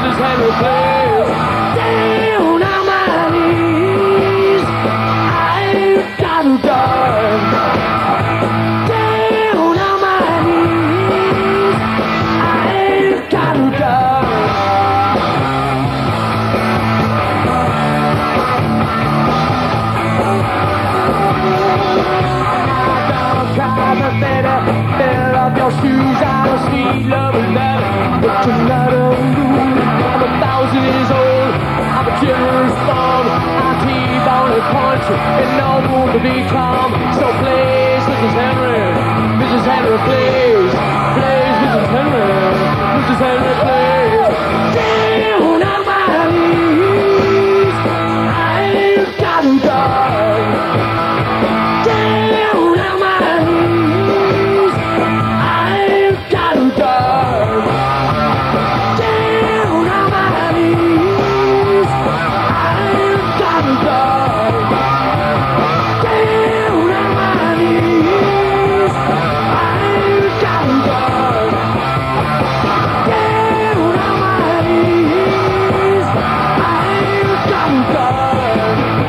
Mrs. Henry, please. Down on my knees, I've got to die. Down on my knees, I've got to die. Fill up your shoes, I'm a sweet loving letter. But tonight I'm 1,000 years old. I'm a generous bomb. I'm T-bone and country, and no room to be calm. So please, Mrs. Henry, please, please, Mrs. Henry, please. Down on my knees, I've got to die. Down on my knees, I've got to die. Down on my knees, I've got to die. Down on my knees, I've got to die. Down on my knees, I've got to die.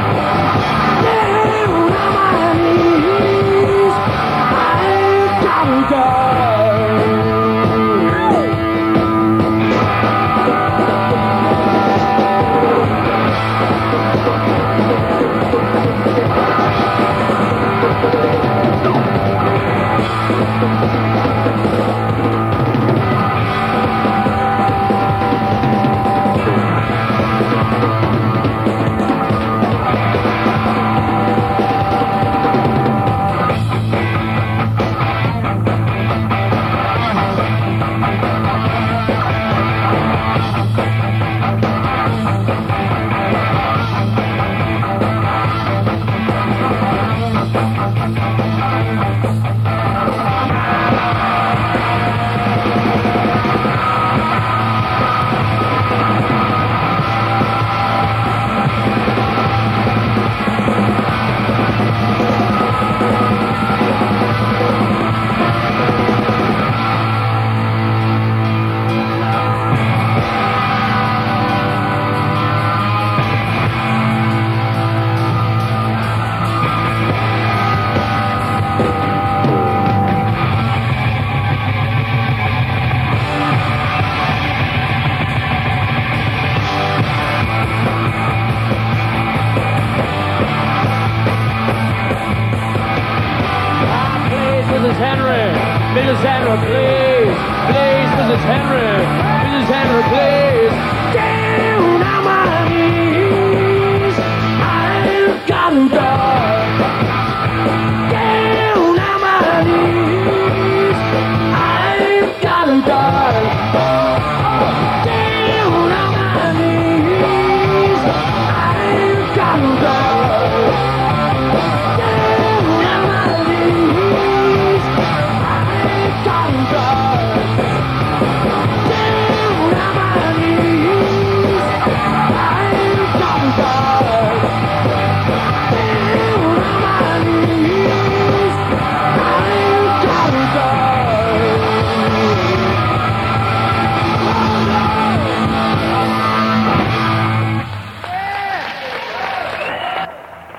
Down on my knees, I've got to die. Mrs. Henry, please, please, Mrs. Henry, please.